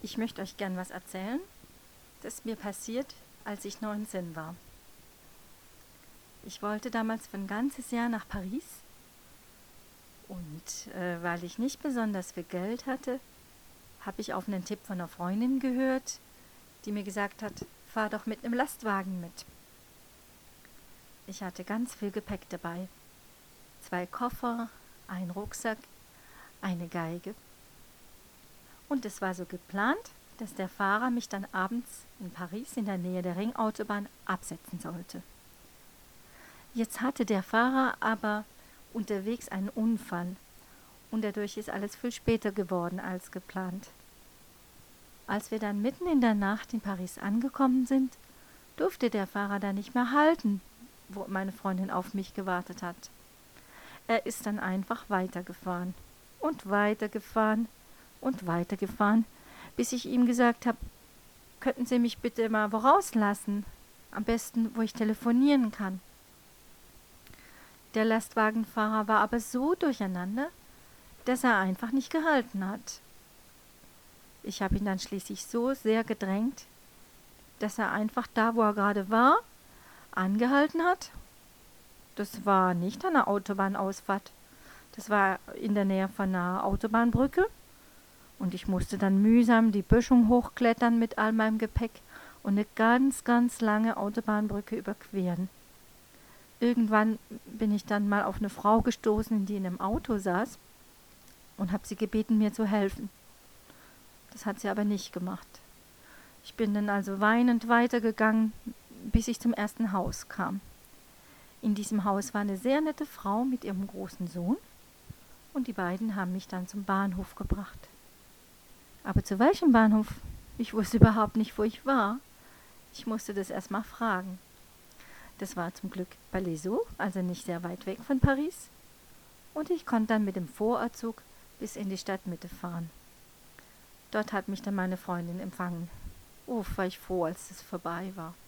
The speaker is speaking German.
Ich möchte euch gern was erzählen, das mir passiert, als ich 19 war. Ich wollte damals für ein ganzes Jahr nach Paris und weil ich nicht besonders viel Geld hatte, habe ich auf einen Tipp von einer Freundin gehört, die mir gesagt hat, fahr doch mit einem Lastwagen mit. Ich hatte ganz viel Gepäck dabei. 2 Koffer, ein Rucksack, eine Geige. Und es war so geplant, dass der Fahrer mich dann abends in Paris in der Nähe der Ringautobahn absetzen sollte. Jetzt hatte der Fahrer aber unterwegs einen Unfall und dadurch ist alles viel später geworden als geplant. Als wir dann mitten in der Nacht in Paris angekommen sind, durfte der Fahrer da nicht mehr halten, wo meine Freundin auf mich gewartet hat. Er ist dann einfach weitergefahren und weitergefahren und weitergefahren, bis ich ihm gesagt habe, könnten Sie mich bitte mal wo rauslassen, am besten, wo ich telefonieren kann. Der Lastwagenfahrer war aber so durcheinander, dass er einfach nicht gehalten hat. Ich habe ihn dann schließlich so sehr gedrängt, dass er einfach da, wo er gerade war, angehalten hat. Das war nicht an einer Autobahnausfahrt, das war in der Nähe von einer Autobahnbrücke. Und ich musste dann mühsam die Böschung hochklettern mit all meinem Gepäck und eine ganz, ganz lange Autobahnbrücke überqueren. Irgendwann bin ich dann mal auf eine Frau gestoßen, die in einem Auto saß und habe sie gebeten, mir zu helfen. Das hat sie aber nicht gemacht. Ich bin dann also weinend weitergegangen, bis ich zum ersten Haus kam. In diesem Haus war eine sehr nette Frau mit ihrem großen Sohn und die beiden haben mich dann zum Bahnhof gebracht. Aber zu welchem Bahnhof? Ich wusste überhaupt nicht, wo ich war. Ich musste das erst mal fragen. Das war zum Glück Palaiseau, also nicht sehr weit weg von Paris. Und ich konnte dann mit dem Vorortzug bis in die Stadtmitte fahren. Dort hat mich dann meine Freundin empfangen. War ich froh, als es vorbei war.